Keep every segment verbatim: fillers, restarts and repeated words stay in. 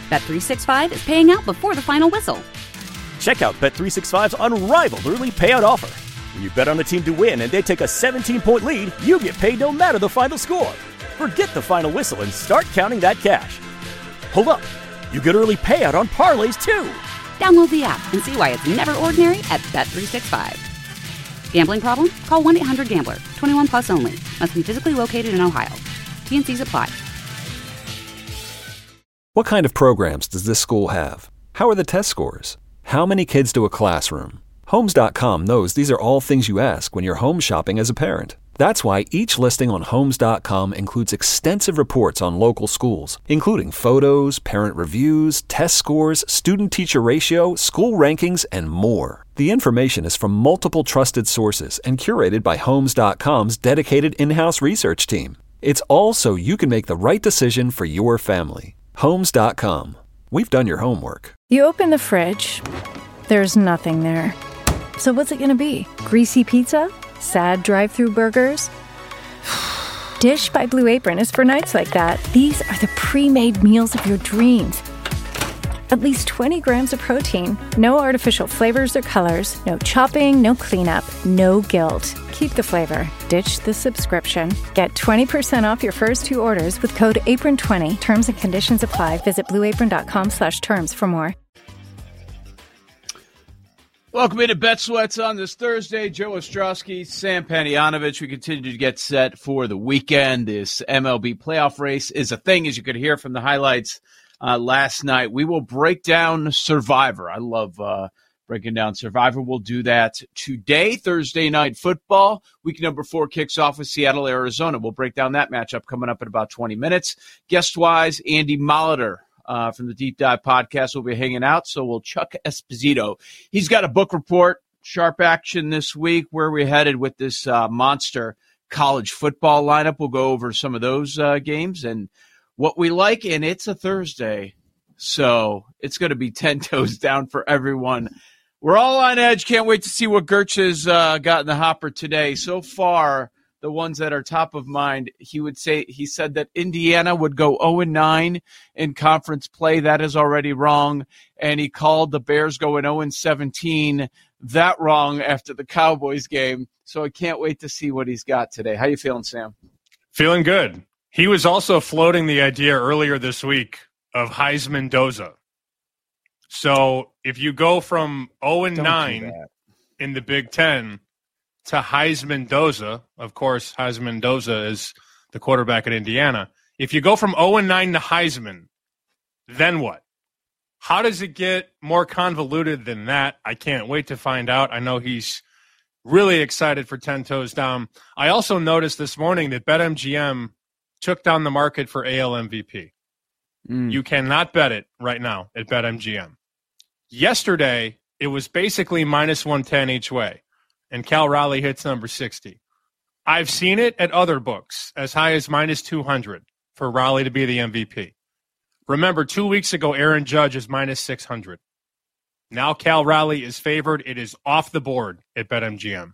Bet three sixty-five is paying out before the final whistle. Check out Bet three sixty-five's unrivaled early payout offer. When you bet on a team to win and they take a seventeen-point lead, you get paid no matter the final score. Forget the final whistle and start counting that cash. Hold up. You get early payout on parlays, too. Download the app and see why it's never ordinary at Bet three sixty-five. Gambling problem? Call one eight hundred gambler. twenty-one plus only. Must be physically located in Ohio. T N Cs apply. What kind of programs does this school have? How are the test scores? How many kids to a classroom? Homes dot com knows these are all things you ask when you're home shopping as a parent. That's why each listing on Homes dot com includes extensive reports on local schools, including photos, parent reviews, test scores, student-teacher ratio, school rankings, and more. The information is from multiple trusted sources and curated by Homes dot com's dedicated in-house research team. It's all so you can make the right decision for your family. Homes dot com. We've done your homework. You open the fridge. There's nothing there. So what's it going to be? Greasy pizza? Sad drive-through burgers? Dish by Blue Apron is for nights like that. These are the pre-made meals of your dreams. At least twenty grams of protein, no artificial flavors or colors, no chopping, no cleanup, no guilt. Keep the flavor. Ditch the subscription. Get twenty percent off your first two orders with code apron twenty. Terms and conditions apply. Visit blue apron dot com slash terms for more. Welcome into Bet Sweats on this Thursday. Joe Ostrowski, Sam Panayonovich. We continue to get set for the weekend. This M L B playoff race is a thing, as you could hear from the highlights uh, last night. We will break down Survivor. I love uh, breaking down Survivor. We'll do that today, Thursday Night Football. Week number four kicks off with Seattle, Arizona. We'll break down that matchup coming up in about twenty minutes. Guest-wise, Andy Molitor. Uh, from the Deep Dive podcast will be hanging out, so will Chuck Esposito. He's got a book report, sharp action this week. Where we're headed with this uh, monster college football lineup. We'll go over some of those uh, games and what we like, and it's a Thursday, so it's going to be ten toes down for everyone. We're all on edge. Can't wait to see what Gertz has uh, got in the hopper today. So far, the ones that are top of mind, he would say he said that Indiana would go oh and nine in conference play. That is already wrong. And he called the Bears going oh and seventeen that wrong after the Cowboys game. So I can't wait to see what he's got today. How you feeling, Sam? Feeling good. He was also floating the idea earlier this week of Heisman Doza. So if you go from oh and nine in the Big Ten to Heisman Doza, of course, Heisman Doza is the quarterback at Indiana. If you go from oh and nine to Heisman, then what? How does it get more convoluted than that? I can't wait to find out. I know he's really excited for ten toes down. I also noticed this morning that BetMGM took down the market for A L M V P. Mm. You cannot bet it right now at BetMGM. Yesterday, it was basically minus one ten each way. And Cal Raleigh hits number sixty. I've seen it at other books as high as minus two hundred for Raleigh to be the M V P. Remember, two weeks ago, Aaron Judge is minus six hundred. Now Cal Raleigh is favored. It is off the board at BetMGM.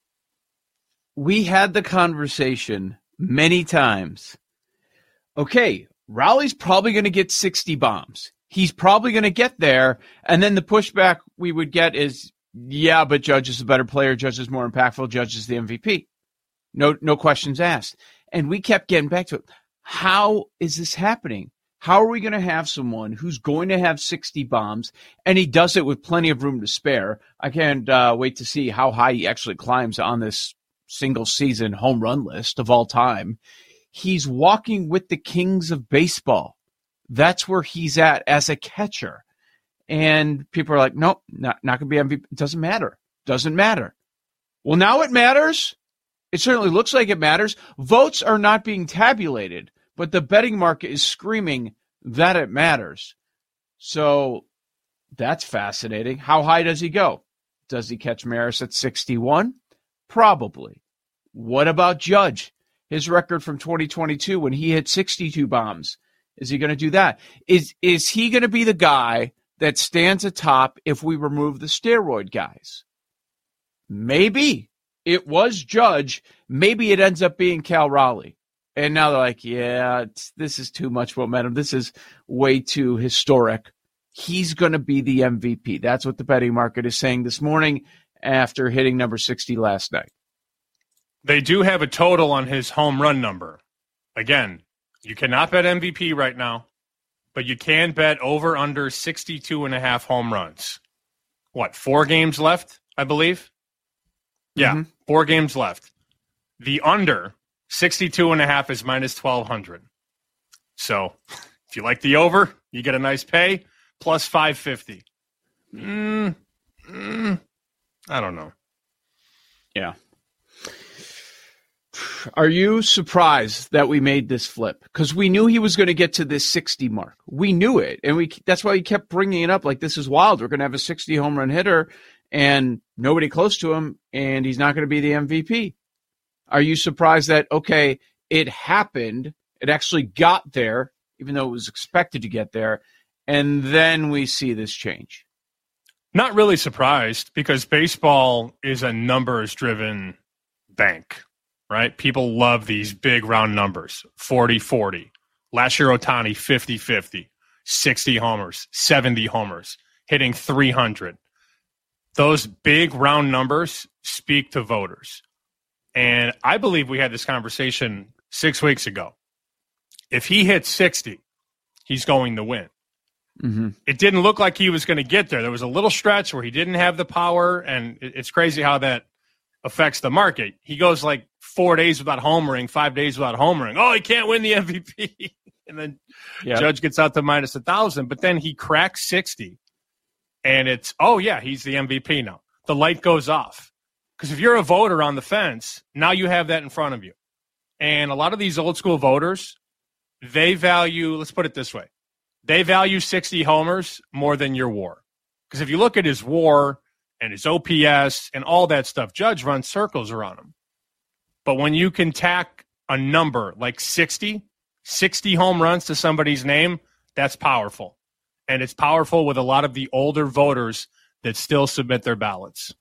We had the conversation many times. Okay, Raleigh's probably going to get sixty bombs. He's probably going to get there. And then the pushback we would get is, yeah, but Judge is a better player. Judge is more impactful. Judge is the M V P. No, no questions asked. And we kept getting back to it. How is this happening? How are we going to have someone who's going to have sixty bombs, and he does it with plenty of room to spare? I can't uh, wait to see how high he actually climbs on this single-season home run list of all time. He's walking with the kings of baseball. That's where he's at as a catcher. And people are like, nope, not, not going to be M V P. It doesn't matter. Doesn't matter. Well, now it matters. It certainly looks like it matters. Votes are not being tabulated, but the betting market is screaming that it matters. So that's fascinating. How high does he go? Does he catch Maris at sixty-one? Probably. What about Judge? His record from twenty twenty-two when he hit sixty-two bombs. Is he going to do that? Is, is he going to be the guy that stands atop if we remove the steroid guys? Maybe. It was Judge. Maybe it ends up being Cal Raleigh. And now they're like, yeah, it's, this is too much momentum. This is way too historic. He's going to be the M V P. That's what the betting market is saying this morning after hitting number sixty last night. They do have a total on his home run number. Again, you cannot bet M V P right now, but you can bet over under sixty-two and a half home runs. What, four games left, I believe? Yeah, mm-hmm. four games left. The under sixty-two and a half is minus twelve hundred. So if you like the over, you get a nice pay, plus five fifty. Mm, mm, I don't know. Yeah. Are you surprised that we made this flip? Because we knew he was going to get to this sixty mark. We knew it. And we that's why he kept bringing it up like, this is wild. We're going to have a sixty home run hitter and nobody close to him, and he's not going to be the M V P. Are you surprised that, okay, it happened, it actually got there, even though it was expected to get there, and then we see this change? Not really surprised, because baseball is a numbers-driven bank, right? People love these big round numbers, forty forty. Last year, Ohtani, fifty fifty, sixty homers, seventy homers, hitting three hundred. Those big round numbers speak to voters. And I believe we had this conversation six weeks ago. If he hits sixty, he's going to win. Mm-hmm. It didn't look like he was going to get there. There was a little stretch where he didn't have the power, and it's crazy how that affects the market. He goes like four days without homering, five days without homering. Oh, he can't win the M V P. And then yep. Judge gets out to minus one thousand, but then he cracks sixty, and it's, oh, yeah, he's the M V P now. The light goes off. Because if you're a voter on the fence, now you have that in front of you. And a lot of these old school voters, they value, let's put it this way, they value sixty homers more than your WAR. Because if you look at his WAR and his O P S and all that stuff, Judge runs circles around him. But when you can tack a number like sixty, sixty home runs to somebody's name, that's powerful. And it's powerful with a lot of the older voters that still submit their ballots.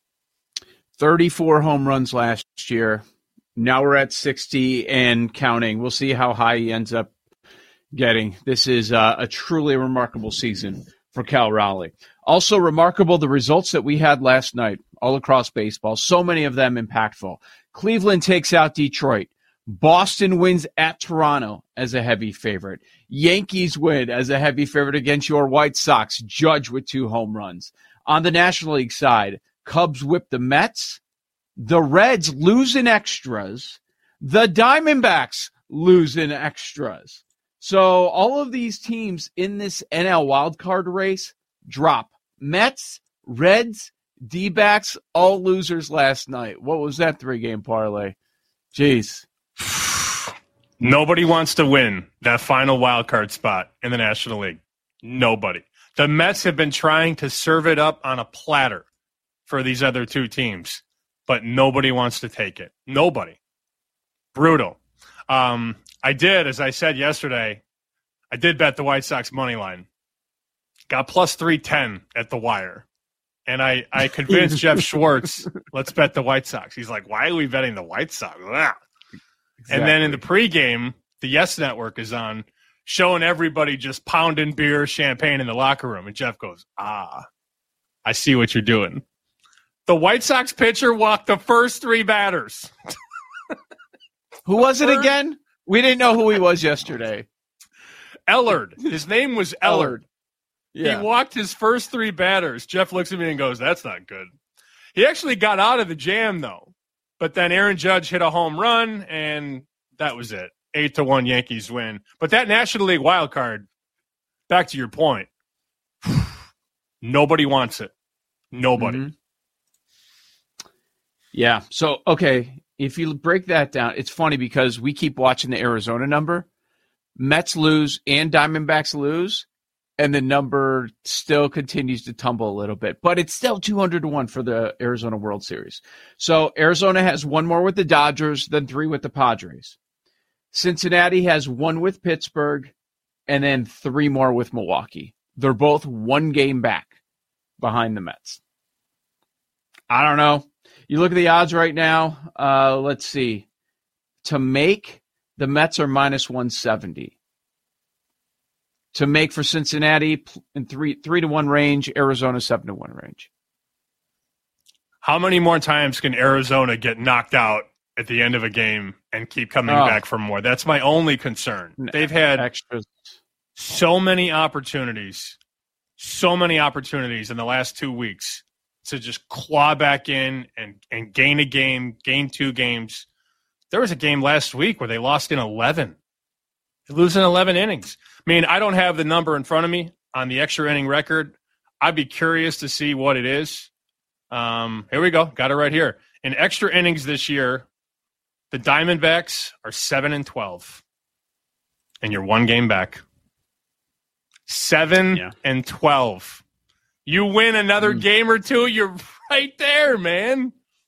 thirty-four home runs last year. Now we're at sixty and counting. We'll see how high he ends up getting. This is uh, a truly remarkable season for Cal Raleigh. Also remarkable, the results that we had last night all across baseball. So many of them impactful. Cleveland takes out Detroit. Boston wins at Toronto as a heavy favorite. Yankees win as a heavy favorite against your White Sox. Judge with two home runs. On the National League side, Cubs whip the Mets. The Reds lose in extras. The Diamondbacks lose in extras. So all of these teams in this N L wildcard race drop. Mets, Reds, D-backs, all losers last night. What was that three-game parlay? Jeez. Nobody wants to win that final wildcard spot in the National League. Nobody. The Mets have been trying to serve it up on a platter for these other two teams, but nobody wants to take it. Nobody. Brutal. Um, I did, as I said yesterday, I did bet the White Sox money line. Got plus three ten at the wire. And I, I convinced Jeff Schwartz, let's bet the White Sox. He's like, why are we betting the White Sox? Exactly. And then in the pregame, the Yes Network is on, showing everybody just pounding beer, champagne in the locker room. And Jeff goes, ah, I see what you're doing. The White Sox pitcher walked the first three batters. Who was it again? We didn't know who he was yesterday. Ellard. His name was Ellard. Yeah. He walked his first three batters. Jeff looks at me and goes, that's not good. He actually got out of the jam, though. But then Aaron Judge hit a home run, and that was it. Eight to one Yankees win. But that National League wild card, back to your point, nobody wants it. Nobody. Mm-hmm. Yeah. So, okay, if you break that down, it's funny because we keep watching the Arizona number. Mets lose and Diamondbacks lose, and the number still continues to tumble a little bit. But it's still two hundred to one for the Arizona World Series. So Arizona has one more with the Dodgers, then three with the Padres. Cincinnati has one with Pittsburgh, and then three more with Milwaukee. They're both one game back behind the Mets. I don't know. You look at the odds right now. Uh, let's see. To make The Mets are minus one seventy. To make for Cincinnati in three three to one range, Arizona seven to one range. How many more times can Arizona get knocked out at the end of a game and keep coming oh. back for more? That's my only concern. They've had extras. so many opportunities, so many opportunities in the last two weeks to just claw back in and, and gain a game, gain two games. There was a game last week where they lost in eleven. They lose in eleven innings. I mean, I don't have the number in front of me on the extra inning record. I'd be curious to see what it is. Um, here we go. Got it right here. In extra innings this year, the Diamondbacks are seven and twelve. And you're one game back. seven yeah. and twelve. You win another mm. game or two, you're right there, man.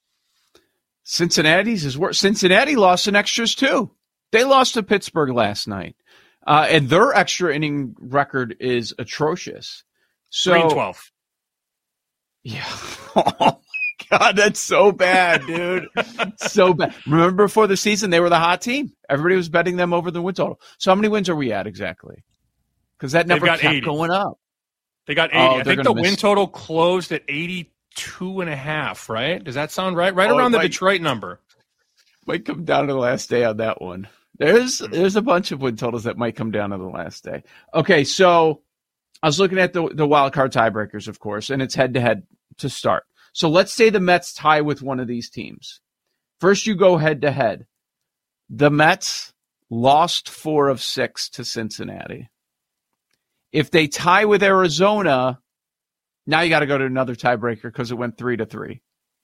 Cincinnati's is worse. Cincinnati lost in extras too. They lost to Pittsburgh last night. Uh, and their extra inning record is atrocious. So, three and twelve. Yeah. Oh, my God. That's so bad, dude. So bad. Remember before the season, they were the hot team. Everybody was betting them over the win total. So how many wins are we at exactly? Because that number kept eighty. Going up. They got eighty. Oh, I think the win total closed at eighty-two and a half, right? Does that sound right? Right oh, around the might, Detroit number. Might come down to the last day on that one. There's there's a bunch of win totals that might come down to the last day. Okay, so I was looking at the, the wild card tiebreakers, of course, and it's head-to-head to start. So let's say the Mets tie with one of these teams. First, you go head-to-head. The Mets lost four of six to Cincinnati. If they tie with Arizona, now you got to go to another tiebreaker because it went three to three.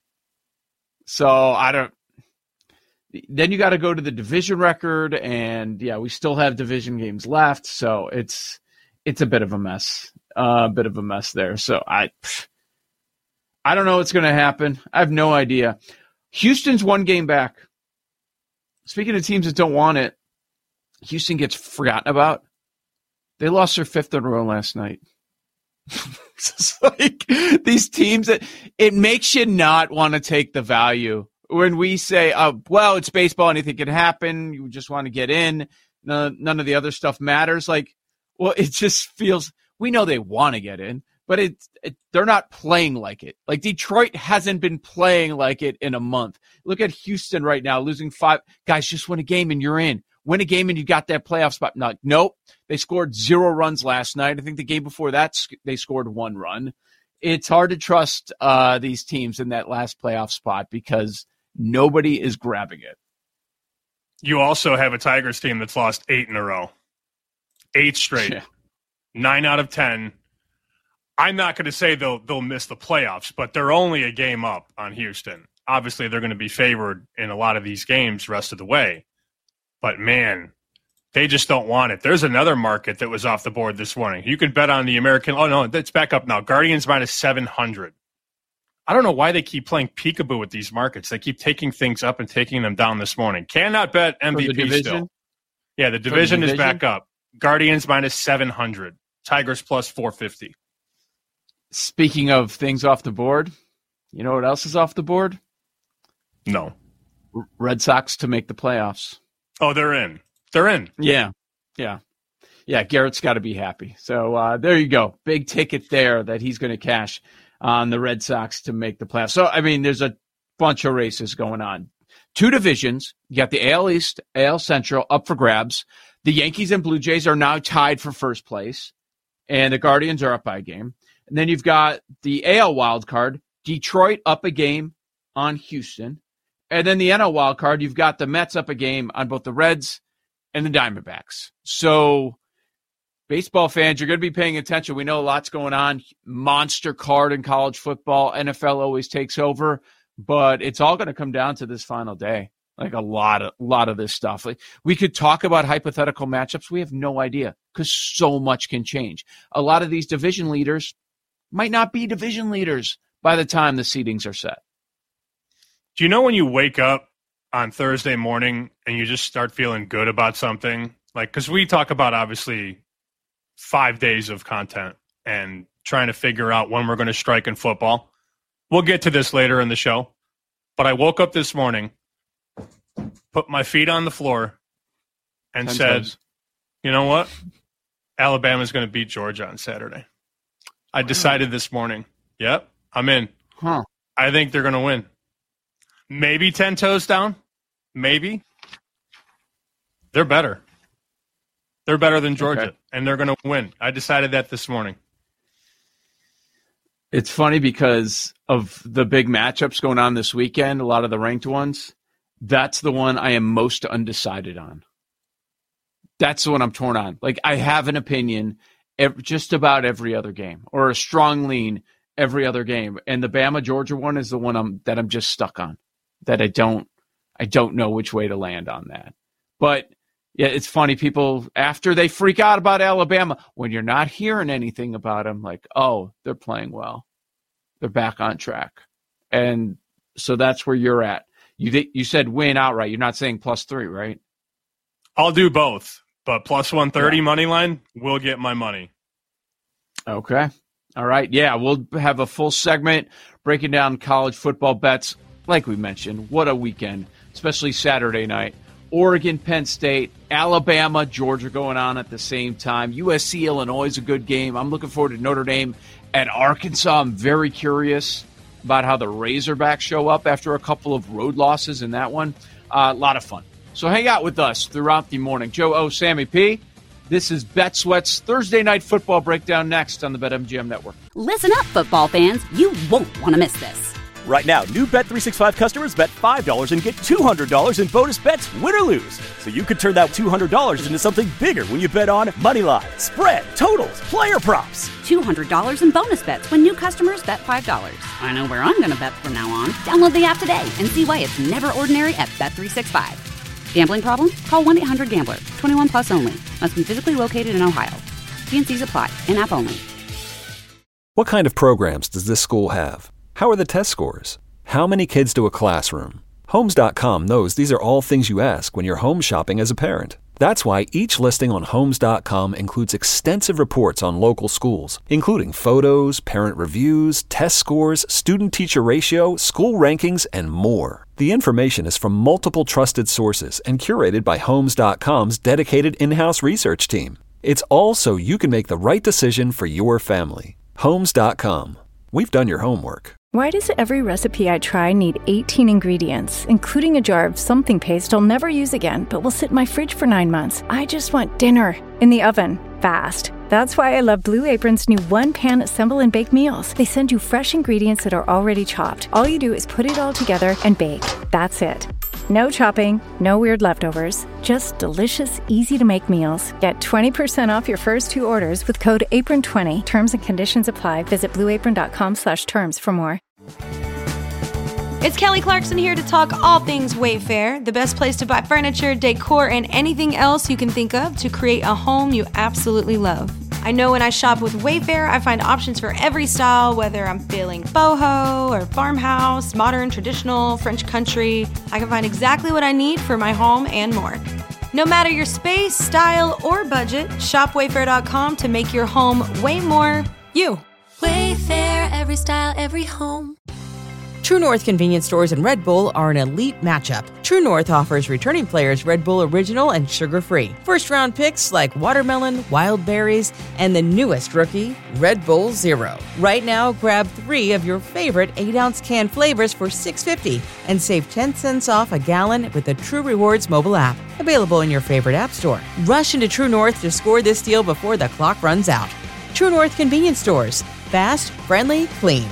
So I don't. Then you got to go to the division record, and yeah, we still have division games left, so it's it's a bit of a mess, uh, a bit of a mess there. So I, I don't know what's going to happen. I have no idea. Houston's one game back. Speaking of teams that don't want it, Houston gets forgotten about. They lost their fifth in a row last night. It's like these teams that it makes you not want to take the value. When we say, uh, well, it's baseball, anything can happen, you just want to get in, none, none of the other stuff matters. Like, well, it just feels, we know they want to get in, but it, it, they're not playing like it. Like, Detroit hasn't been playing like it in a month. Look at Houston right now, losing five. Guys, just win a game and you're in. Win a game and you got that playoff spot. Not, nope. They scored zero runs last night. I think the game before that, they scored one run. It's hard to trust uh, these teams in that last playoff spot because nobody is grabbing it. You also have a Tigers team that's lost eight in a row. Eight straight. Yeah. Nine out of ten. I'm not going to say they'll they'll miss the playoffs, but they're only a game up on Houston. Obviously, they're going to be favored in a lot of these games rest of the way. But, man, they just don't want it. There's another market that was off the board this morning. You can bet on the American – oh, no, it's back up now. Guardians minus seven hundred. I don't know why they keep playing peekaboo with these markets. They keep taking things up and taking them down this morning. Cannot bet M V P still. Yeah, the division, the division is back up. Guardians minus seven hundred. Tigers plus four fifty. Speaking of things off the board, you know what else is off the board? No. Red Sox to make the playoffs. Oh, they're in. They're in. Yeah. Yeah. Yeah, Garrett's got to be happy. So uh, there you go. Big ticket there that he's going to cash on the Red Sox to make the playoffs. So, I mean, there's a bunch of races going on. Two divisions. You got the A L East, A L Central up for grabs. The Yankees and Blue Jays are now tied for first place, and the Guardians are up by a game. And then you've got the A L wild card, Detroit up a game on Houston. And then the N L wild card, you've got the Mets up a game on both the Reds and the Diamondbacks. So, baseball fans, you're going to be paying attention. We know a lot's going on. Monster card in college football. N F L always takes over. But it's all going to come down to this final day. Like a lot of lot of this stuff. Like, we could talk about hypothetical matchups. We have no idea because so much can change. A lot of these division leaders might not be division leaders by the time the seedings are set. Do you know when you wake up on Thursday morning and you just start feeling good about something? Like, because we talk about obviously five days of content and trying to figure out when we're going to strike in football. We'll get to this later in the show. But I woke up this morning, put my feet on the floor, and Ten said, times. you know what? Alabama's going to beat Georgia on Saturday. I decided this morning. Yep, I'm in. Huh. I think they're going to win. Maybe ten toes down. Maybe. They're better. They're better than Georgia, okay. and they're going to win. I decided that this morning. It's funny because of the big matchups going on this weekend, a lot of the ranked ones. That's the one I am most undecided on. That's the one I'm torn on. Like, I have an opinion every, just about every other game, or a strong lean every other game. And the Bama-Georgia one is the one I'm, that I'm just stuck on, that I don't I don't know which way to land on that. But, yeah, it's funny. People, after they freak out about Alabama, when you're not hearing anything about them, like, oh, they're playing well. They're back on track. And so that's where you're at. You you said win outright. You're not saying plus three, right? I'll do both, but plus one thirty yeah. money line will get my money. Okay. All right. Yeah, we'll have a full segment breaking down college football bets. Like we mentioned, what a weekend, especially Saturday night. Oregon, Penn State, Alabama, Georgia going on at the same time. U S C, Illinois is a good game. I'm looking forward to Notre Dame at Arkansas. I'm very curious about how the Razorbacks show up after a couple of road losses in that one. Uh, a lot of fun. So hang out with us throughout the morning. Joe O, Sammy P. This is Bet Sweat's Thursday Night Football Breakdown next on the BetMGM Network. Listen up, football fans. You won't want to miss this. Right now, new Bet three sixty-five customers bet five dollars and get two hundred dollars in bonus bets, win or lose. So you could turn that two hundred dollars into something bigger when you bet on moneyline, spread, totals, player props. two hundred dollars in bonus bets when new customers bet five dollars. I know where I'm going to bet from now on. Download the app today and see why it's never ordinary at Bet three sixty-five. Gambling problem? Call one eight hundred gambler. twenty-one plus only. Must be physically located in Ohio. T N Cs apply. In-app only. What kind of programs does this school have? How are the test scores? How many kids do a classroom? Homes dot com knows these are all things you ask when you're home shopping as a parent. That's why each listing on Homes dot com includes extensive reports on local schools, including photos, parent reviews, test scores, student-teacher ratio, school rankings, and more. The information is from multiple trusted sources and curated by Homes dot com's dedicated in-house research team. It's all so you can make the right decision for your family. Homes dot com. We've done your homework. Why does every recipe I try need eighteen ingredients, including a jar of something paste I'll never use again, but will sit in my fridge for nine months? I just want dinner in the oven, fast. That's why I love Blue Apron's new one-pan assemble and bake meals. They send you fresh ingredients that are already chopped. All you do is put it all together and bake. That's it. No chopping, no weird leftovers, just delicious, easy-to-make meals. Get twenty percent off your first two orders with code apron twenty. Terms and conditions apply. Visit blue apron dot com slash terms for more. It's Kelly Clarkson here to talk all things Wayfair, the best place to buy furniture, decor, and anything else you can think of to create a home you absolutely love. I know when I shop with Wayfair, I find options for every style, whether I'm feeling boho or farmhouse, modern, traditional, French country. I can find exactly what I need for my home and more. No matter your space, style, or budget, shop wayfair dot com to make your home way more you. Wayfair, every style, every home. True North convenience stores and Red Bull are an elite matchup. True North offers returning players Red Bull Original and sugar-free. First-round picks like watermelon, wild berries, and the newest rookie, Red Bull Zero. Right now, grab three of your favorite eight-ounce can flavors for six dollars and fifty cents and save ten cents off a gallon with the True Rewards mobile app. Available in your favorite app store. Rush into True North to score this deal before the clock runs out. True North convenience stores. Fast, friendly, clean.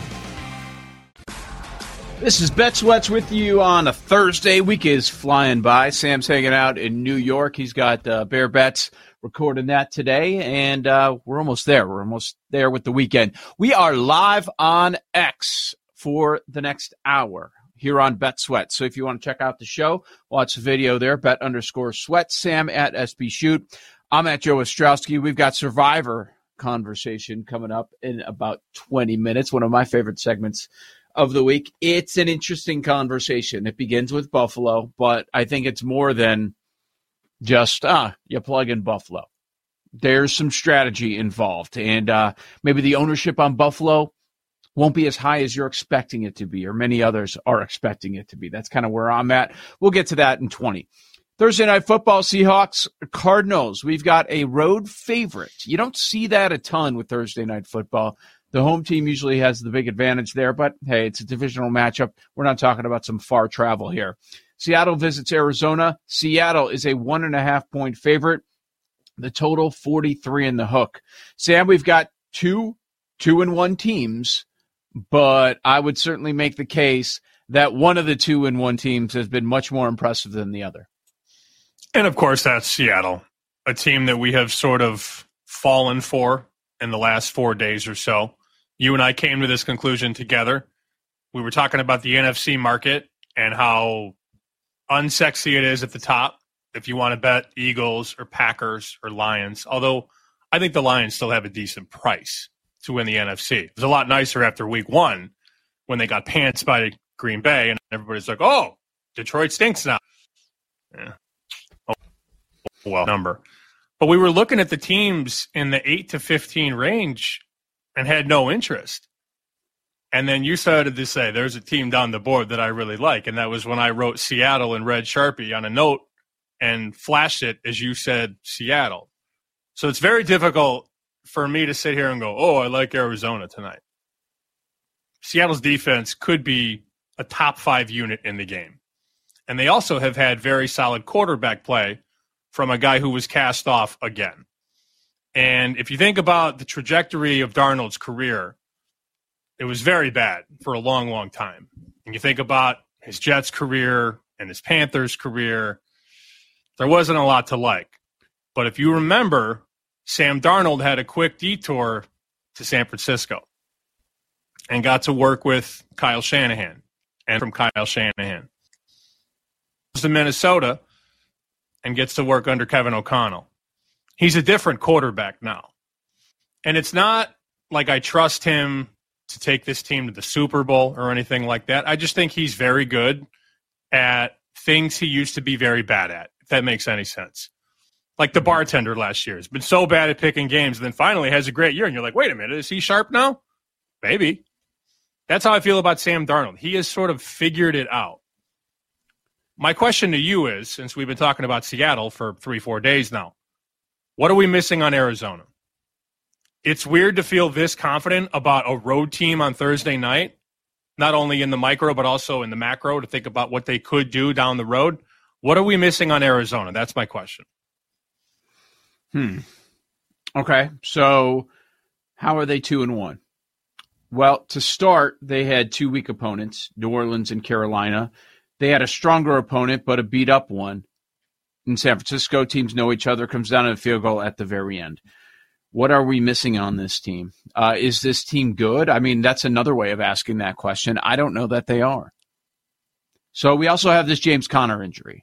This is Bet Sweats with you on a Thursday. Week is flying by. Sam's hanging out in New York. He's got uh, Bear Bets recording that today, and uh, we're almost there. We're almost there with the weekend. We are live on X for the next hour here on Bet Sweat. So if you want to check out the show, watch the video there, bet underscore sweat. Sam at S B Shoot. I'm at Joe Ostrowski. We've got Survivor conversation coming up in about twenty minutes, one of my favorite segments of the week. It's an interesting conversation. It begins with Buffalo, but I think it's more than just, ah, you plug in Buffalo. There's some strategy involved, and uh, maybe the ownership on Buffalo won't be as high as you're expecting it to be, or many others are expecting it to be. That's kind of where I'm at. We'll get to that in twenty. Thursday Night Football, Seahawks, Cardinals. We've got a road favorite. You don't see that a ton with Thursday Night Football. The home team usually has the big advantage there, but hey, it's a divisional matchup. We're not talking about some far travel here. Seattle visits Arizona. Seattle is a one and a half point favorite. The total forty-three in the hook. Sam, we've got two two and one teams, but I would certainly make the case that one of the two and one teams has been much more impressive than the other. And of course, that's Seattle, a team that we have sort of fallen for in the last four days or so. You and I came to this conclusion together. We were talking about the N F C market and how unsexy it is at the top if you want to bet Eagles or Packers or Lions, although I think the Lions still have a decent price to win the N F C. It was a lot nicer after week one when they got pants by Green Bay, and everybody's like, oh, Detroit stinks now. Yeah. Oh, well, number. But we were looking at the teams in the eight to fifteen range and had no interest. And then you started to say, there's a team down the board that I really like. And that was when I wrote Seattle in red Sharpie on a note and flashed it as you said Seattle. So it's very difficult for me to sit here and go, oh, I like Arizona tonight. Seattle's defense could be a top five unit in the game. And they also have had very solid quarterback play from a guy who was cast off again. And if you think about the trajectory of Darnold's career, it was very bad for a long, long time. And you think about his Jets career and his Panthers career, there wasn't a lot to like. But if you remember, Sam Darnold had a quick detour to San Francisco and got to work with Kyle Shanahan. And from Kyle Shanahan goes to Minnesota and gets to work under Kevin O'Connell. He's a different quarterback now. And it's not like I trust him to take this team to the Super Bowl or anything like that. I just think he's very good at things he used to be very bad at, if that makes any sense. Like the bartender last year has been so bad at picking games and then finally has a great year. And you're like, wait a minute, is he sharp now? Maybe. That's how I feel about Sam Darnold. He has sort of figured it out. My question to you is, since we've been talking about Seattle for three, four days now, what are we missing on Arizona? It's weird to feel this confident about a road team on Thursday night, not only in the micro, but also in the macro, to think about what they could do down the road. What are we missing on Arizona? That's my question. Hmm. Okay. So how are they two and one? Well, to start, they had two weak opponents, New Orleans and Carolina. They had a stronger opponent, but a beat-up one. In San Francisco, teams know each other, comes down to a field goal at the very end. What are we missing on this team? Uh, is this team good? I mean, that's another way of asking that question. I don't know that they are. So we also have this James Conner injury.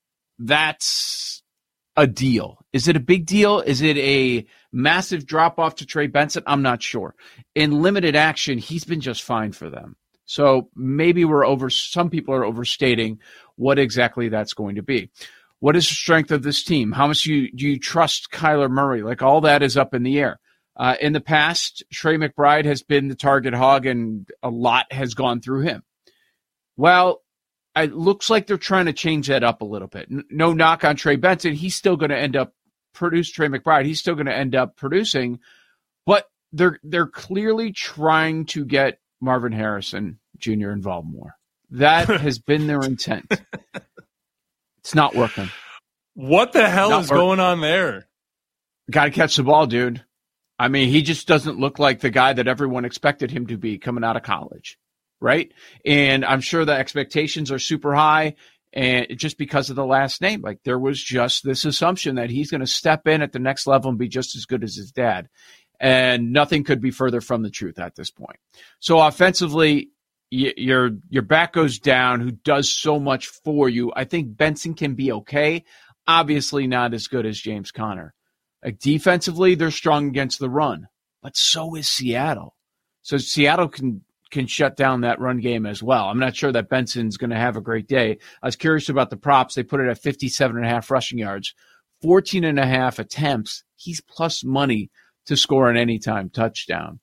That's a deal. Is it a big deal? Is it a massive drop-off to Trey Benson? I'm not sure. In limited action, he's been just fine for them. So maybe we're over, some people are overstating what exactly that's going to be. What is the strength of this team? How much do you, do you trust Kyler Murray? Like, all that is up in the air. Uh, in the past, Trey McBride has been the target hog, and a lot has gone through him. Well, it looks like they're trying to change that up a little bit. No knock on Trey Benson. He's still going to end up produce Trey McBride. He's still going to end up producing, but they're they're clearly trying to get Marvin Harrison Junior involved more. That has been their intent. It's not working. What the hell not is working. going on there? Got to catch the ball, dude. I mean, he just doesn't look like the guy that everyone expected him to be coming out of college, right? And I'm sure the expectations are super high, and just because of the last name. Like, there was just this assumption that he's going to step in at the next level and be just as good as his dad. And nothing could be further from the truth at this point. So offensively, your your back goes down, who does so much for you. I think Benson can be okay. Obviously not as good as James Conner. Like, defensively, they're strong against the run, but so is Seattle. So Seattle can can shut down that run game as well. I'm not sure that Benson's going to have a great day. I was curious about the props. They put it at fifty-seven and a half rushing yards, fourteen and a half attempts. He's plus money to score an anytime touchdown.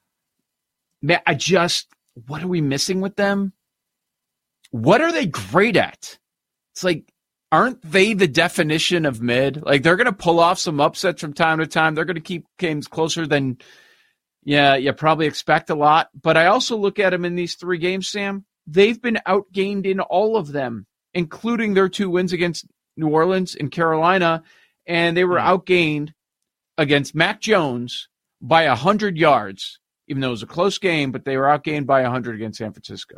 Man, I just, what are we missing with them? What are they great at? It's like, aren't they the definition of mid? Like, they're going to pull off some upsets from time to time. They're going to keep games closer than, yeah, you probably expect a lot. But I also look at them in these three games, Sam. They've been outgained in all of them, including their two wins against New Orleans and Carolina. And they were mm. outgained against Mac Jones by one hundred yards, even though it was a close game, but they were outgained by one hundred against San Francisco.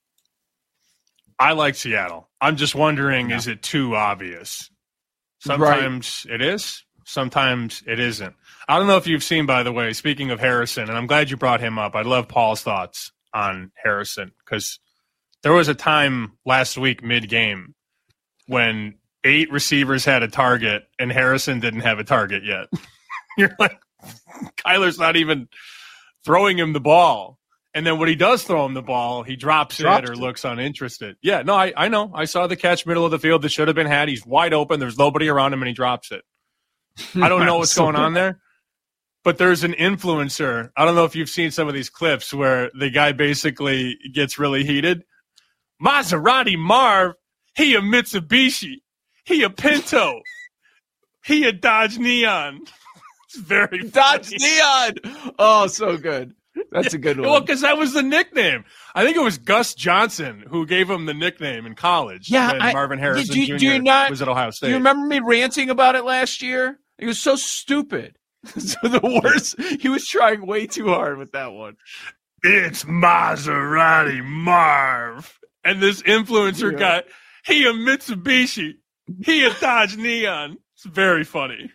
I like Seattle. I'm just wondering, yeah. is it too obvious? Sometimes right. it is. Sometimes it isn't. I don't know if you've seen, by the way, speaking of Harrison, and I'm glad you brought him up. I'd love Paul's thoughts on Harrison, because there was a time last week mid-game when eight receivers had a target and Harrison didn't have a target yet. You're like, Kyler's not even throwing him the ball. And then when he does throw him the ball, he drops Dropped it or it. looks uninterested. Yeah, no, I, I know. I saw the catch middle of the field that should have been had. He's wide open. There's nobody around him, and he drops it. I don't know what's going on there. But there's an influencer. I don't know if you've seen some of these clips where the guy basically gets really heated. Maserati Marv, he a Mitsubishi. He a Pinto. He a Dodge Neon. It's very Dodge funny. Neon. Oh, so good. That's a good one. Well, because that was the nickname. I think it was Gus Johnson who gave him the nickname in college. Yeah, when I, Marvin Harrison do, Junior do you not, was at Ohio State. Do you remember me ranting about it last year? It was so stupid. So the worst. He was trying way too hard with that one. It's Maserati Marv. And this influencer yeah. guy, he a Mitsubishi. He a Dodge Neon. It's very funny.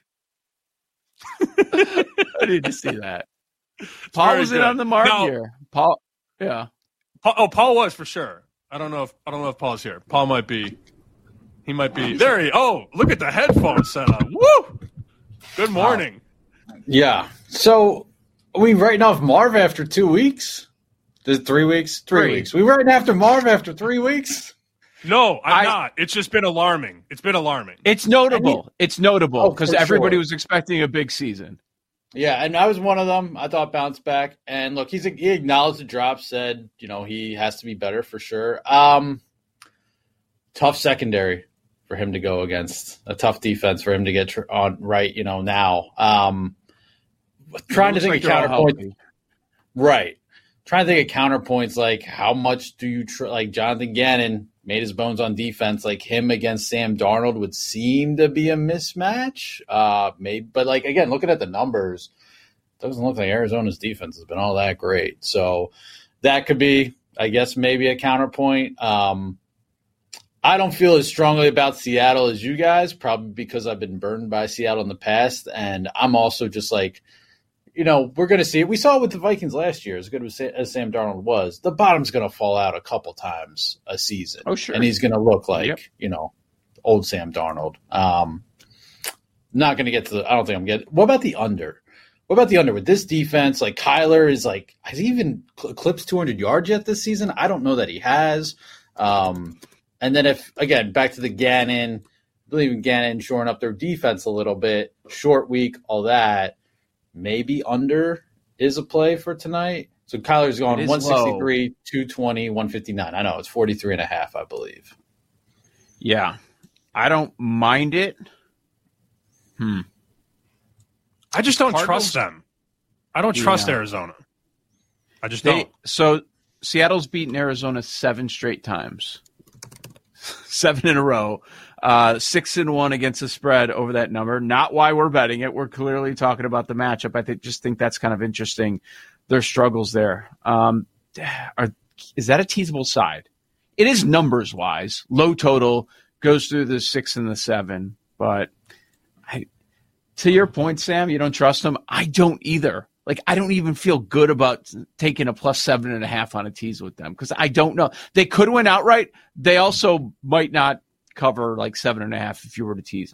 I need to see that. Paul was in on the mark now, here. Paul, yeah. Paul, oh, Paul was for sure. I don't know if I don't know if Paul's here. Paul might be. He might be there. He. Oh, look at the headphone setup. Woo! Good morning. Wow. Yeah. So are we writing off Marv after two weeks? Three weeks. Three, Three weeks. We writing after Marv after three weeks. No, I'm I, not. It's just been alarming. It's been alarming. It's notable. I mean, it's notable because oh, everybody sure. was expecting a big season. Yeah, and I was one of them. I thought bounced back. And look, he's he acknowledged the drop, said, you know, he has to be better for sure. Um, tough secondary for him to go against. A tough defense for him to get tr- on right, you know, now. Um, trying to think like of counterpoints. Right. Trying to think of counterpoints, like how much do you tr- – like Jonathan Gannon made his bones on defense. Like him against Sam Darnold would seem to be a mismatch. Uh, maybe, but like again, looking at the numbers, it doesn't look like Arizona's defense has been all that great. So that could be, I guess, maybe a counterpoint. Um, I don't feel as strongly about Seattle as you guys, probably because I've been burned by Seattle in the past, and I'm also just like, you know, we're going to see it. We saw it with the Vikings last year, as good as Sam Darnold was. The bottom's going to fall out a couple times a season. Oh, sure. And he's going to look like, yep. you know, old Sam Darnold. Um, not going to get to the – I don't think I'm getting – what about the under? What about the under? With this defense, like Kyler is like – has he even eclipsed two hundred yards yet this season? I don't know that he has. Um, and then if – again, back to the Gannon, I believe in Gannon shoring up their defense a little bit, short week, all that. Maybe under is a play for tonight. So Kyler's going one sixty-three, low. two twenty, one fifty-nine. I know it's forty-three and a half, I believe. Yeah. I don't mind it. Hmm. I just don't Cardinals? trust them. I don't trust yeah. Arizona. I just they, don't. So Seattle's beaten Arizona seven straight times. Seven in a row. Uh, six and one against the spread over that number. Not why we're betting it. We're clearly talking about the matchup. I think, just think that's kind of interesting. Their struggles there. Um, are, is that a teasable side? It is numbers wise. Low total goes through the six and the seven. But I, to your point, Sam, you don't trust them. I don't either. Like, I don't even feel good about taking a plus seven and a half on a tease with them because I don't know. They could win outright. They also might not cover like seven and a half if you were to tease them.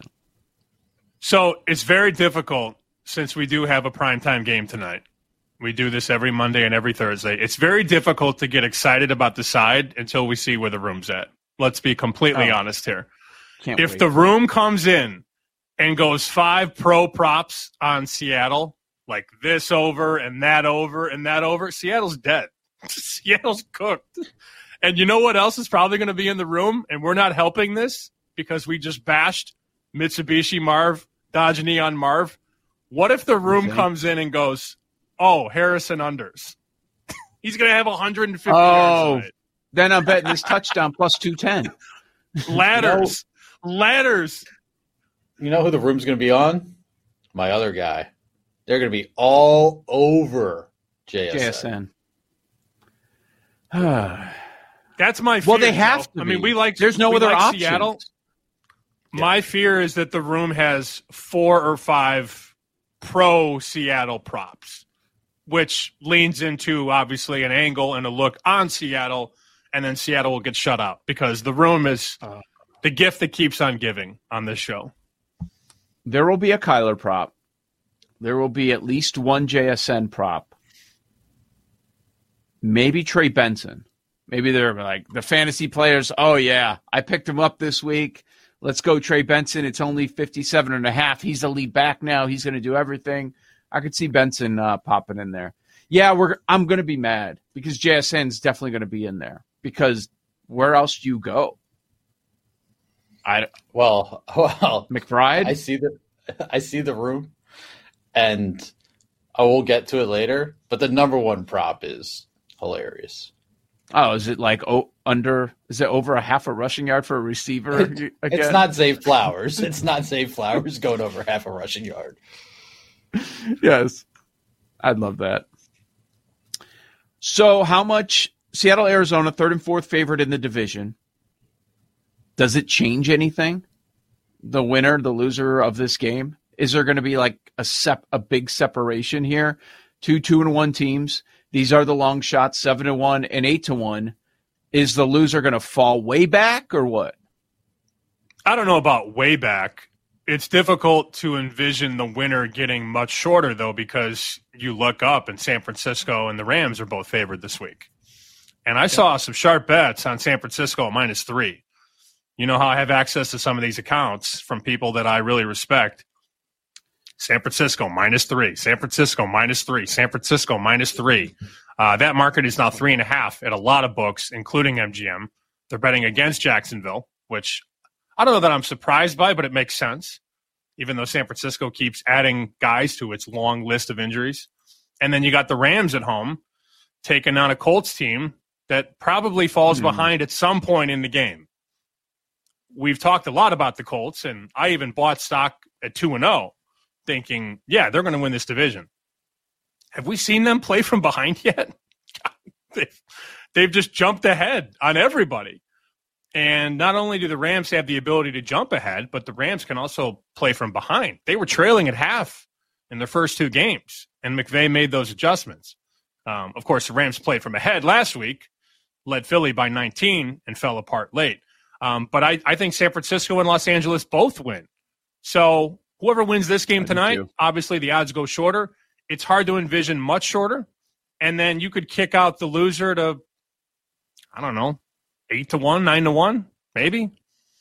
So it's very difficult since we do have a primetime game tonight. We do this every Monday and every Thursday. It's very difficult to get excited about the side until we see where the room's at. Let's be completely oh, honest here. Can't if wait. the room comes in and goes five pro props on Seattle, like this over and that over and that over, Seattle's dead. Seattle's cooked. And you know what else is probably going to be in the room? And we're not helping this because we just bashed Mitsubishi Marv, Dodge Neon Marv. What if the room Okay. comes in and goes, oh, Harrison unders. He's going to have one hundred fifty Oh, yards tonight. then I'm betting this touchdown plus two ten. Ladders. Ladders. You know who the room's going to be on? My other guy. They're going to be all over J S N. J S N. That's my fear. Well, they have Joe. to I mean, be. we like There's no we other like options. Seattle. My fear is that the room has four or five pro Seattle props, which leans into obviously an angle and a look on Seattle, and then Seattle will get shut out because the room is uh, the gift that keeps on giving on this show. There will be a Kyler prop. There will be at least one J S N prop. Maybe Trey Benson. Maybe they're like the fantasy players. Oh, yeah, I picked him up this week. Let's go, Trey Benson. It's only fifty-seven and a half. He's the lead back now. He's going to do everything. I could see Benson uh, popping in there. Yeah, we're. I'm going to be mad because J S N's definitely going to be in there because where else do you go? I Well, well, McBride. I see the I see the room, and I will get to it later. But the number one prop is hilarious. Oh, is it like oh, under? Is it over a half a rushing yard for a receiver? It, it's not Zay Flowers. It's not Zay Flowers going over half a rushing yard. Yes, I'd love that. So, how much Seattle, Arizona, third and fourth favorite in the division? Does it change anything? The winner, the loser of this game? Is there going to be like a sep- a big separation here? Two two and one teams. These are the long shots, seven to one and eight to one. Is the loser going to fall way back or what? I don't know about way back. It's difficult to envision the winner getting much shorter, though, because you look up and San Francisco and the Rams are both favored this week. And I saw some sharp bets on San Francisco at minus three. You know how I have access to some of these accounts from people that I really respect. San Francisco minus three, San Francisco minus three, San Francisco minus three. Uh, that market is now three and a half at a lot of books, including M G M. They're betting against Jacksonville, which I don't know that I'm surprised by, but it makes sense, even though San Francisco keeps adding guys to its long list of injuries. And then you got the Rams at home taking on a Colts team that probably falls Hmm. behind at some point in the game. We've talked a lot about the Colts, and I even bought stock at two and oh, thinking, yeah, they're going to win this division. Have we seen them play from behind yet? they've, they've just jumped ahead on everybody. And not only do the Rams have the ability to jump ahead, but the Rams can also play from behind. They were trailing at half in their first two games, and McVay made those adjustments. Um, of course, the Rams played from ahead last week, led Philly by nineteen, and fell apart late. Um, but I, I think San Francisco and Los Angeles both win. So whoever wins this game tonight, obviously the odds go shorter. It's hard to envision much shorter. And then you could kick out the loser to, I don't know, eight to one, nine to one, maybe.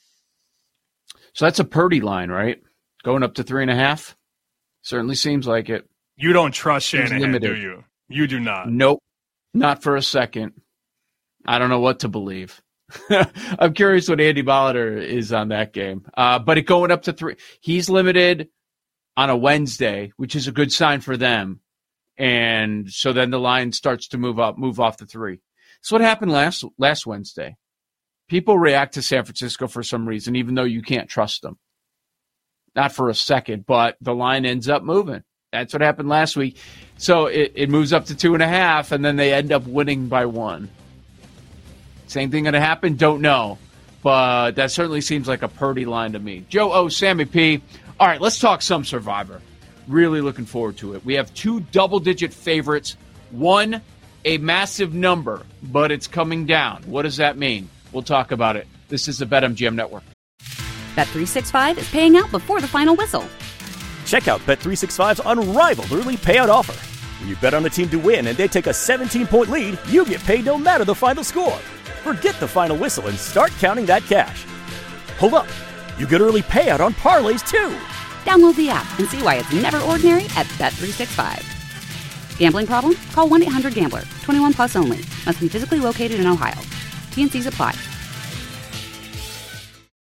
So that's a Purdy line, right? Going up to three and a half? Certainly seems like it. You don't trust Seems Shanahan, limited. do you? You do not. Nope. Not for a second. I don't know what to believe. I'm curious what Andy Molitor is on that game. Uh, but it going up to three. He's limited on a Wednesday, which is a good sign for them. And so then the line starts to move up, move off the three. So what happened last last Wednesday? People react to San Francisco for some reason, even though you can't trust them. Not for a second, but the line ends up moving. That's what happened last week. So it, it moves up to two and a half, and then they end up winning by one. Same thing going to happen? Don't know. But that certainly seems like a Purdy line to me. Joe O, Sammy P. All right, let's talk some Survivor. Really looking forward to it. We have two double-digit favorites. One, a massive number, but it's coming down. What does that mean? We'll talk about it. This is the BetMGM Network. Bet three sixty-five is paying out before the final whistle. Check out Bet three sixty-five's unrivaled early payout offer. When you bet on a team to win and they take a seventeen-point lead, you get paid no matter the final score. Forget the final whistle and start counting that cash. Hold up. You get early payout on parlays, too. Download the app and see why it's never ordinary at Bet three sixty-five. Gambling problem? Call one eight hundred gambler. twenty-one plus only. Must be physically located in Ohio. T and C's apply.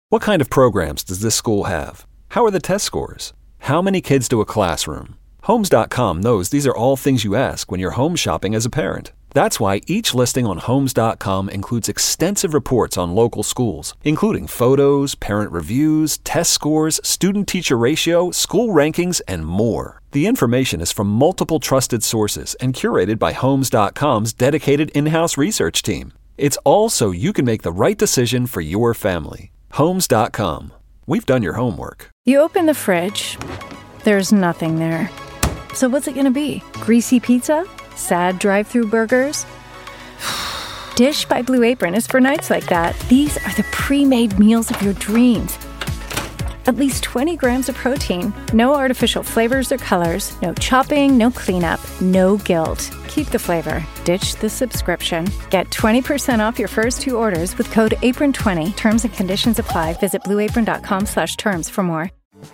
What kind of programs does this school have? How are the test scores? How many kids do a classroom? Homes dot com knows these are all things you ask when you're home shopping as a parent. That's why each listing on Homes dot com includes extensive reports on local schools, including photos, parent reviews, test scores, student-teacher ratio, school rankings, and more. The information is from multiple trusted sources and curated by Homes dot com's dedicated in-house research team. It's all so you can make the right decision for your family. Homes dot com. We've done your homework. You open the fridge. There's nothing there. So what's it going to be? Greasy pizza? Sad drive-through burgers? Dish by Blue Apron is for nights like that. These are the pre-made meals of your dreams. At least twenty grams of protein, no artificial flavors or colors, no chopping, no cleanup, no guilt. Keep the flavor. Ditch the subscription. Get twenty percent off your first two orders with code apron twenty. Terms and conditions apply. Visit blue apron dot com slash terms for more.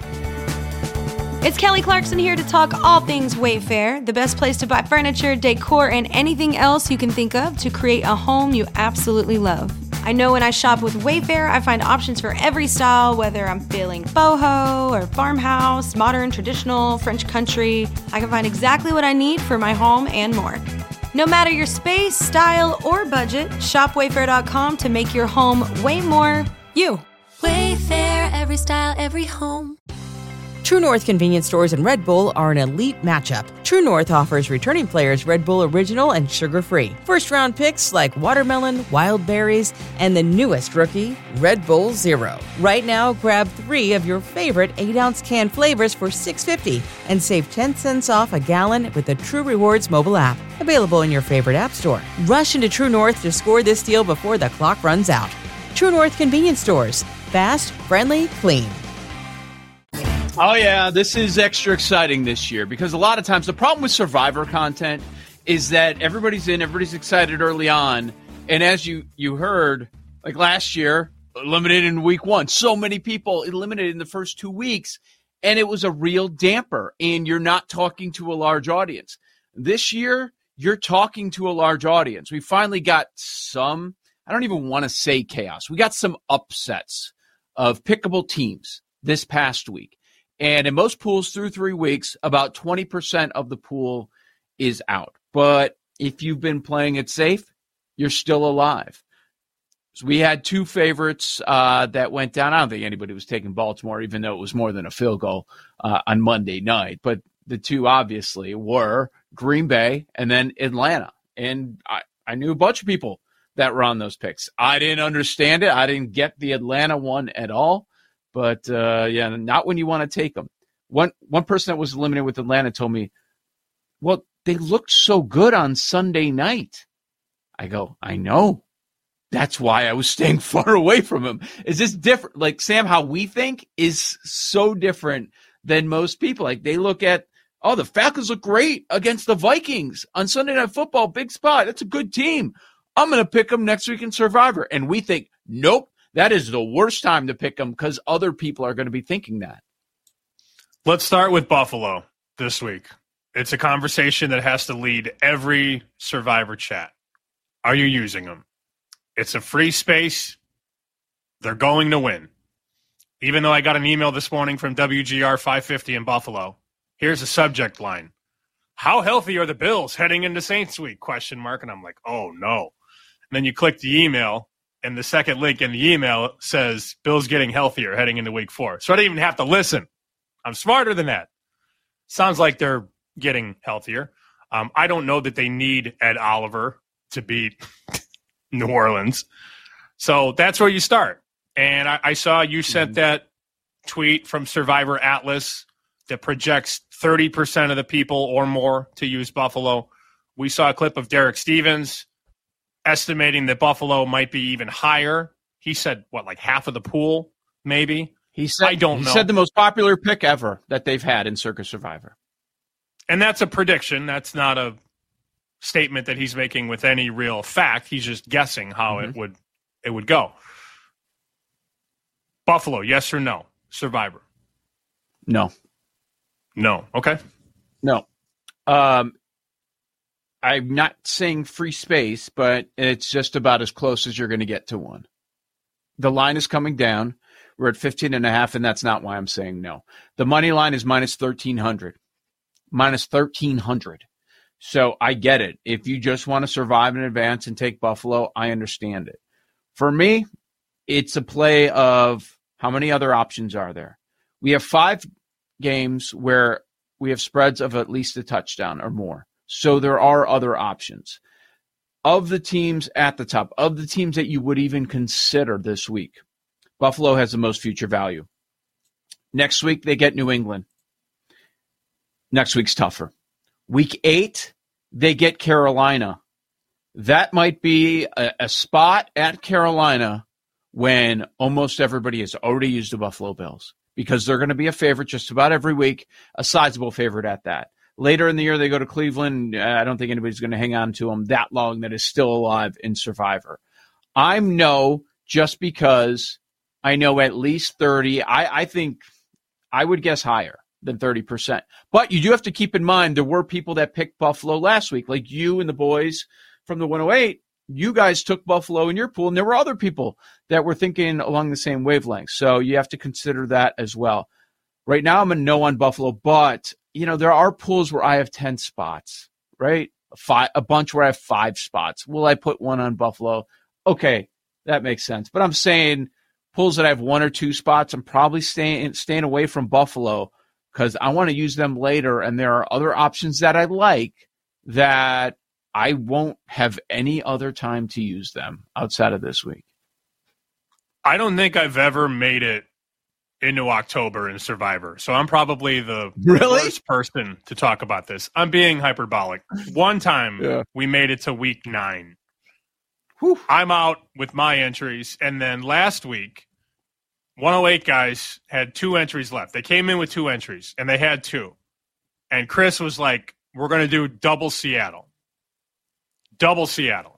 It's Kelly Clarkson here to talk all things Wayfair, the best place to buy furniture, decor, and anything else you can think of to create a home you absolutely love. I know when I shop with Wayfair, I find options for every style, whether I'm feeling boho or farmhouse, modern, traditional, French country. I can find exactly what I need for my home and more. No matter your space, style, or budget, shop wayfair dot com to make your home way more you. Wayfair, every style, every home. True North convenience stores and Red Bull are an elite matchup. True North offers returning players Red Bull Original and sugar-free. First-round picks like watermelon, wild berries, and the newest rookie, Red Bull Zero. Right now, grab three of your favorite eight-ounce can flavors for six dollars and fifty cents and save ten cents off a gallon with the True Rewards mobile app. Available in your favorite app store. Rush into True North to score this deal before the clock runs out. True North convenience stores. Fast, friendly, clean. Oh, yeah, this is extra exciting this year because a lot of times the problem with Survivor content is that everybody's in, everybody's excited early on. And as you, you heard, like last year, eliminated in week one, so many people eliminated in the first two weeks, and it was a real damper, and you're not talking to a large audience. This year, you're talking to a large audience. We finally got some, I don't even want to say chaos. We got some upsets of pickable teams this past week. And in most pools through three weeks, about twenty percent of the pool is out. But if you've been playing it safe, you're still alive. So we had two favorites uh, that went down. I don't think anybody was taking Baltimore, even though it was more than a field goal uh, on Monday night. But the two obviously were Green Bay and then Atlanta. And I, I knew a bunch of people that were on those picks. I didn't understand it. I didn't get the Atlanta one at all. But, uh, yeah, not when you want to take them. One one person that was eliminated with Atlanta told me, well, they looked so good on Sunday night. I go, I know. That's why I was staying far away from them. Is this different? Like, Sam, how we think is so different than most people. Like, they look at, oh, the Falcons look great against the Vikings on Sunday Night Football. Big spot. That's a good team. I'm going to pick them next week in Survivor. And we think, nope. That is the worst time to pick them because other people are going to be thinking that. Let's start with Buffalo this week. It's a conversation that has to lead every Survivor chat. Are you using them? It's a free space. They're going to win. Even though I got an email this morning from W G R five fifty in Buffalo, here's a subject line. How healthy are the Bills heading into Saints week? Question mark. And I'm like, oh, no. And then you click the email. And the second link in the email says Bill's getting healthier heading into week four. So I didn't even have to listen. I'm smarter than that. Sounds like they're getting healthier. Um, I don't know that they need Ed Oliver to beat New Orleans. So that's where you start. And I, I saw you sent mm-hmm. that tweet from Survivor Atlas that projects thirty percent of the people or more to use Buffalo. We saw a clip of Derek Stevens estimating that Buffalo might be even higher. He said, what, like half of the pool, maybe? He said, I don't he know. said the most popular pick ever that they've had in Circus Survivor. And that's a prediction. That's not a statement that he's making with any real fact. He's just guessing how mm-hmm. it would it would go. Buffalo, yes or no? Survivor. No. No. Okay. No. Um, I'm not saying free space, but it's just about as close as you're going to get to one. The line is coming down. We're at fifteen and a half, and that's not why I'm saying no. The money line is minus thirteen hundred. Minus thirteen hundred. So I get it. If you just want to survive in advance and take Buffalo, I understand it. For me, it's a play of how many other options are there? We have five games where we have spreads of at least a touchdown or more. So there are other options. Of the teams at the top, of the teams that you would even consider this week, Buffalo has the most future value. Next week, they get New England. Next week's tougher. Week eight, they get Carolina. That might be a, a spot at Carolina when almost everybody has already used the Buffalo Bills because they're going to be a favorite just about every week, a sizable favorite at that. Later in the year, they go to Cleveland. I don't think anybody's going to hang on to them that long that is still alive in Survivor. I'm no just because I know at least thirty. I, I think I would guess higher than thirty percent. But you do have to keep in mind there were people that picked Buffalo last week, like you and the boys from the one oh eight. You guys took Buffalo in your pool, and there were other people that were thinking along the same wavelength. So you have to consider that as well. Right now, I'm a no on Buffalo, but you know there are pools where I have ten spots, right? Five, a bunch where I have five spots. Will I put one on Buffalo? Okay, that makes sense. But I'm saying pools that I have one or two spots, I'm probably staying staying away from Buffalo because I want to use them later, and there are other options that I like that I won't have any other time to use them outside of this week. I don't think I've ever made it into October in Survivor, so I'm probably the really? worst person to talk about this. I'm being hyperbolic. One time yeah. we made it to week nine. Whew. I'm out with my entries, and then last week, one oh eight guys had two entries left. They came in with two entries, and they had two. And Chris was like, we're going to do double Seattle. Double Seattle.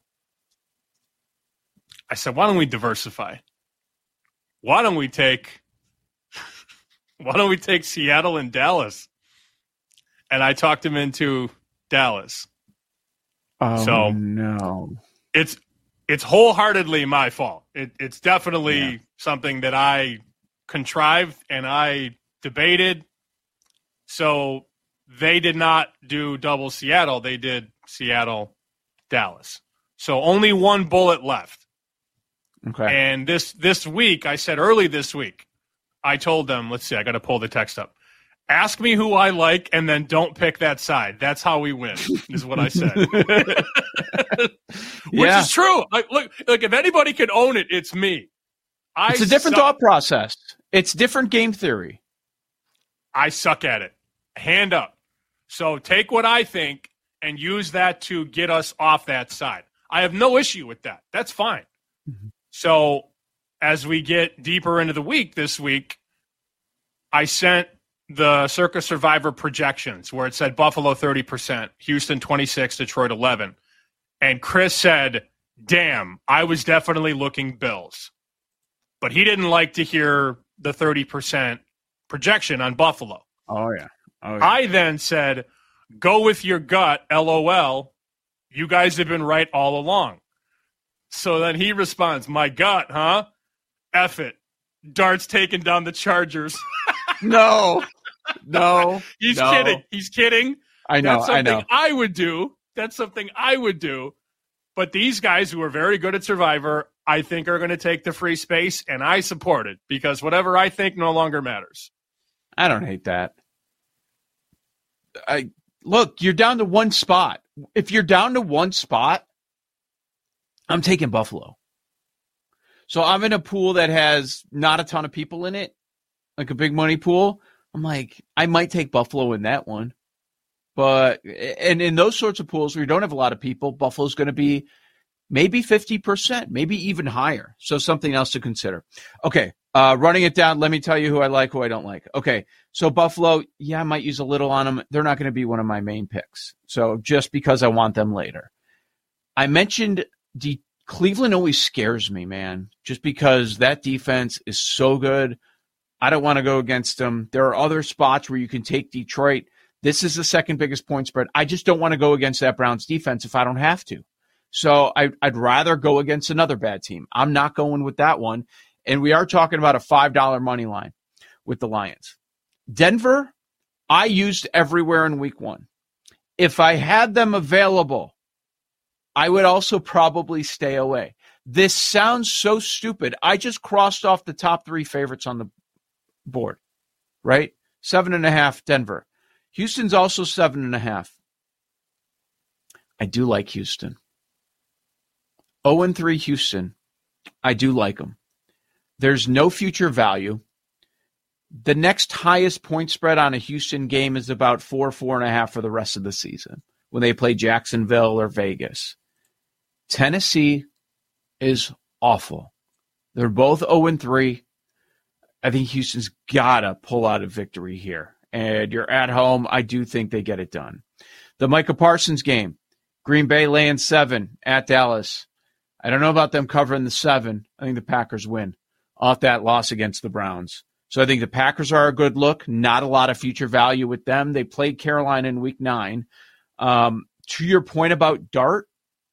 I said, why don't we diversify? Why don't we take why don't we take Seattle and Dallas? And I talked him into Dallas. Oh so no. It's it's wholeheartedly my fault. It, it's definitely yeah. something that I contrived and I debated. So they did not do double Seattle. They did Seattle Dallas. So only one bullet left. Okay. And this this week, I said early this week, I told them, let's see, I got to pull the text up. Ask me who I like and then don't pick that side. That's how we win, is what I said. Which yeah. is true. Like, look, like if anybody can own it, it's me. I it's a different suck. thought process. It's different game theory. I suck at it. Hand up. So take what I think and use that to get us off that side. I have no issue with that. That's fine. Mm-hmm. So as we get deeper into the week this week, I sent the Circa Survivor projections where it said Buffalo thirty percent, Houston twenty-six, Detroit eleven. And Chris said, damn, I was definitely looking Bills. But he didn't like to hear the thirty percent projection on Buffalo. Oh, yeah. Oh, yeah. I then said, go with your gut, LOL. You guys have been right all along. So then he responds, my gut, huh? F it. Dart's taking down the Chargers. No. No. He's no. kidding. He's kidding. I know. That's something I know. I would do. That's something I would do. But these guys who are very good at Survivor, I think are going to take the free space, and I support it because whatever I think no longer matters. I don't hate that. I look, you're down to one spot. If you're down to one spot, I'm taking Buffalo. So I'm in a pool that has not a ton of people in it, like a big money pool. I'm like, I might take Buffalo in that one. But, and in those sorts of pools where you don't have a lot of people, Buffalo's going to be maybe fifty percent, maybe even higher. So something else to consider. Okay, uh, running it down, let me tell you who I like, who I don't like. Okay, so Buffalo, yeah, I might use a little on them. They're not going to be one of my main picks. So just because I want them later. I mentioned the Cleveland always scares me, man, just because that defense is so good. I don't want to go against them. There are other spots where you can take Detroit. This is the second biggest point spread. I just don't want to go against that Browns defense if I don't have to. So I, I'd rather go against another bad team. I'm not going with that one. And we are talking about a five dollar money line with the Lions. Denver, I used everywhere in week one. If I had them available, I would also probably stay away. This sounds so stupid. I just crossed off the top three favorites on the board, right? Seven and a half, Denver. Houston's also seven and a half. I do like Houston. oh and three Houston. I do like them. There's no future value. The next highest point spread on a Houston game is about four, four and a half for the rest of the season when they play Jacksonville or Vegas. Tennessee is awful. They're both oh and three. I think Houston's got to pull out a victory here. And you're at home. I do think they get it done. The Micah Parsons game. Green Bay laying seven at Dallas. I don't know about them covering the seven. I think the Packers win off that loss against the Browns. So I think the Packers are a good look. Not a lot of future value with them. They played Carolina in week nine. Um, to your point about Dart,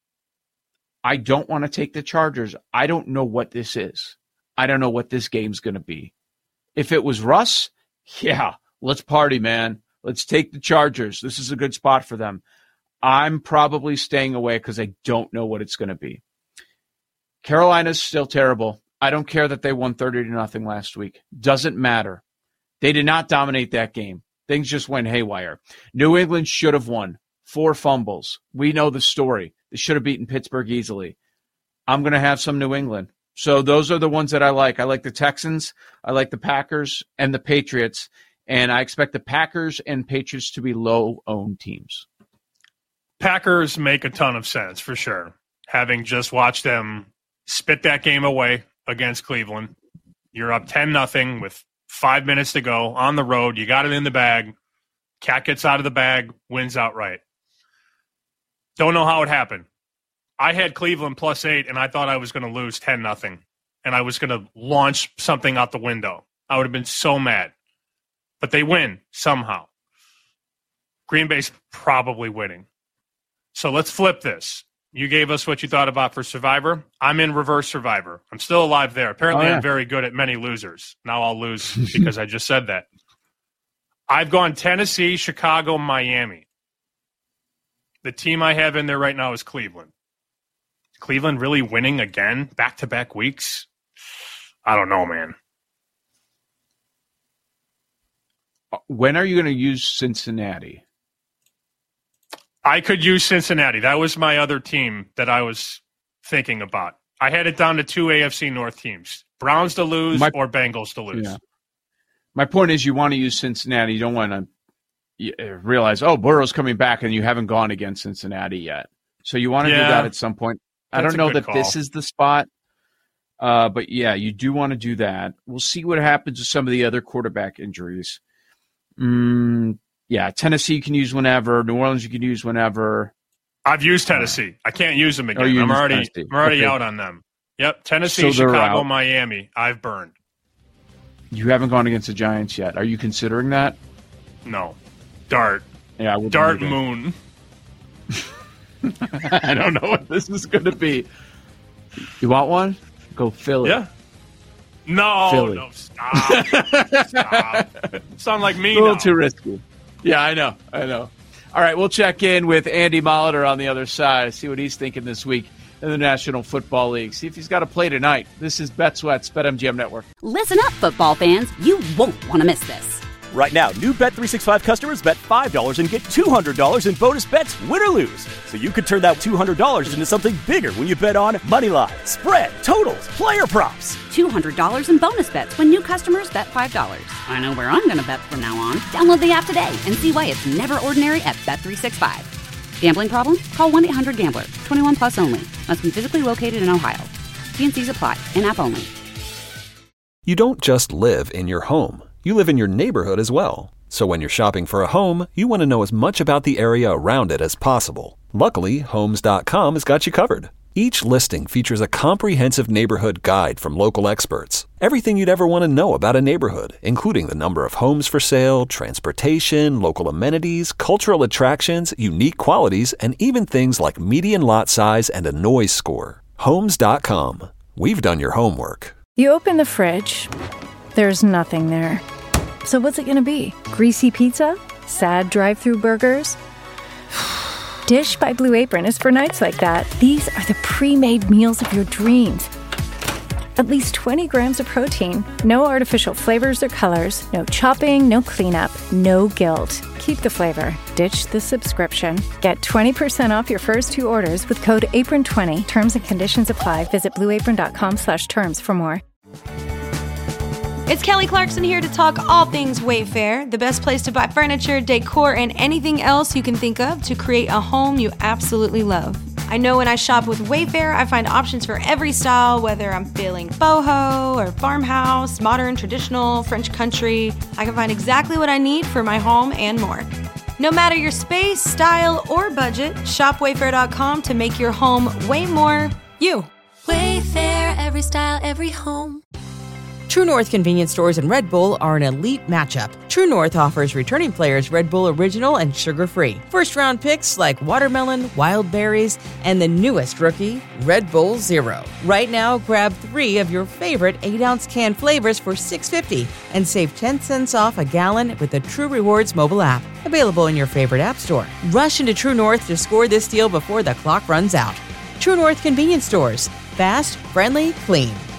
I don't want to take the Chargers. I don't know what this is. I don't know what this game's going to be. If it was Russ, yeah, let's party, man. Let's take the Chargers. This is a good spot for them. I'm probably staying away because I don't know what it's going to be. Carolina's still terrible. I don't care that they won thirty to nothing last week. Doesn't matter. They did not dominate that game. Things just went haywire. New England should have won. Four fumbles. We know the story. They should have beaten Pittsburgh easily. I'm going to have some New England. So those are the ones that I like. I like the Texans. I like the Packers and the Patriots. And I expect the Packers and Patriots to be low-owned teams. Packers make a ton of sense, for sure. Having just watched them spit that game away against Cleveland. You're up ten nothing with five minutes to go on the road. You got it in the bag. Cat gets out of the bag, wins outright. Don't know how it happened. I had Cleveland plus eight, and I thought I was going to lose ten nothing, and I was going to launch something out the window. I would have been so mad. But they win somehow. Green Bay's probably winning. So let's flip this. You gave us what you thought about for Survivor. I'm in reverse Survivor. I'm still alive there. Apparently, oh, yeah. I'm very good at many losers. Now I'll lose because I just said that. I've gone Tennessee, Chicago, Miami. The team I have in there right now is Cleveland. Cleveland really winning again, back-to-back weeks? I don't know, man. When are you going to use Cincinnati? I could use Cincinnati. That was my other team that I was thinking about. I had it down to two A F C North teams. Browns to lose my, or Bengals to lose. Yeah. My point is you want to use Cincinnati. You don't want to realize, oh, Burrow's coming back and you haven't gone against Cincinnati yet. So you want to yeah, do that at some point. I don't know that call. This is the spot. Uh, but, yeah, you do want to do that. We'll see what happens with some of the other quarterback injuries. Mm, yeah, Tennessee you can use whenever. New Orleans you can use whenever. I've used Tennessee. I can't use them again. Oh, I'm already Tennessee. I'm already okay. out on them. Yep, Tennessee, so Chicago, out. Miami. I've burned. You haven't gone against the Giants yet. Are you considering that? No. Dart. Yeah, Dart Moon. I don't know what this is going to be. You want one? Go Philly. Yeah. No, Philly. no, stop. Stop. Sound like me A little now. too risky. Yeah, I know. I know. All right, we'll check in with Andy Molitor on the other side, see what he's thinking this week in the National Football League. See if he's got a play tonight. This is BetSweats, BetMGM Network. Listen up, football fans. You won't want to miss this. Right now, new Bet three sixty-five customers bet five dollars and get two hundred dollars in bonus bets, win or lose. So you could turn that two hundred dollars into something bigger when you bet on money line, spread, totals, player props. two hundred dollars in bonus bets when new customers bet five dollars. I know where I'm going to bet from now on. Download the app today and see why it's never ordinary at Bet three sixty-five. Gambling problem? Call one eight hundred gambler. twenty-one plus only. Must be physically located in Ohio. T and C's apply. In-app only. You don't just live in your home. You live in your neighborhood as well. So when you're shopping for a home, you want to know as much about the area around it as possible. Luckily, Homes dot com has got you covered. Each listing features a comprehensive neighborhood guide from local experts. Everything you'd ever want to know about a neighborhood, including the number of homes for sale, transportation, local amenities, cultural attractions, unique qualities, and even things like median lot size and a noise score. Homes dot com. We've done your homework. You open the fridge, there's nothing there. So what's it gonna be? Greasy pizza? Sad drive-through burgers? Dish by Blue Apron is for nights like that. These are the pre-made meals of your dreams. At least twenty grams of protein, no artificial flavors or colors, no chopping, no cleanup, no guilt. Keep the flavor, ditch the subscription. Get twenty percent off your first two orders with code apron twenty. Terms and conditions apply. Visit blueapron.com slash terms for more. It's Kelly Clarkson here to talk all things Wayfair, the best place to buy furniture, decor, and anything else you can think of to create a home you absolutely love. I know when I shop with Wayfair, I find options for every style, whether I'm feeling boho or farmhouse, modern, traditional, French country. I can find exactly what I need for my home and more. No matter your space, style, or budget, shop wayfair dot com to make your home way more you. Wayfair, every style, every home. True North convenience stores and Red Bull are an elite matchup. True North offers returning players Red Bull Original and sugar-free. First-round picks like watermelon, wild berries, and the newest rookie, Red Bull Zero. Right now, grab three of your favorite eight-ounce can flavors for six dollars and fifty cents and save ten cents off a gallon with the True Rewards mobile app. Available in your favorite app store. Rush into True North to score this deal before the clock runs out. True North convenience stores. Fast, friendly, clean.